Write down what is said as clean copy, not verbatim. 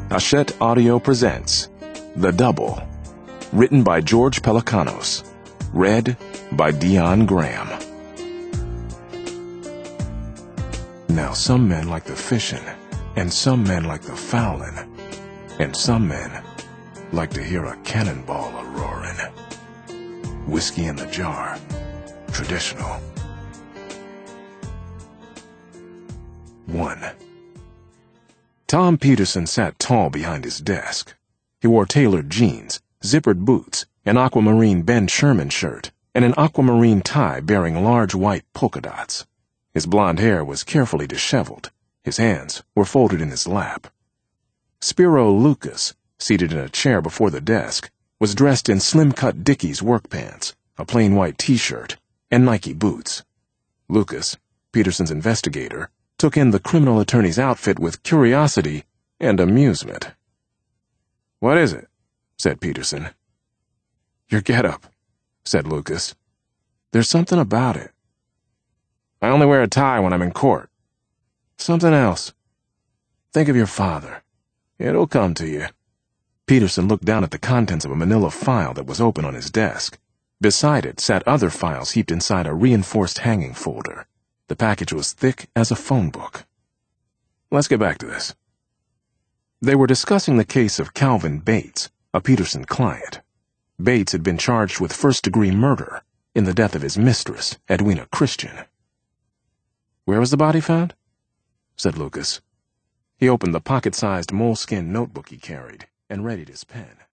Hachette Audio presents The Double, written by George Pelecanos, read by Dion Graham. Now some men like the fishing, and some men like the fowling, and some men like to hear a cannonball a-roaring. Whiskey in the jar, traditional. 1. Tom Peterson sat tall behind his desk. He wore tailored jeans, zippered boots, an aquamarine Ben Sherman shirt, and an aquamarine tie bearing large white polka dots. His blond hair was carefully disheveled. His hands were folded in his lap. Spiro Lucas, seated in a chair before the desk, was dressed in slim-cut Dickies work pants, a plain white T-shirt, and Nike boots. Lucas, Peterson's investigator, took in the criminal attorney's outfit with curiosity and amusement. "What is it?" said Peterson. "Your getup," said Lucas. "There's something about it." "I only wear a tie when I'm in court." "Something else. Think of your father. It'll come to you." Peterson looked down at the contents of a manila file that was open on his desk. Beside it sat other files heaped inside a reinforced hanging folder. The package was thick as a phone book. "Let's get back to this." They were discussing the case of Calvin Bates, a Peterson client. Bates had been charged with first-degree murder in the death of his mistress, Edwina Christian. "Where was the body found?" said Lucas. He opened the pocket-sized moleskin notebook he carried and readied his pen.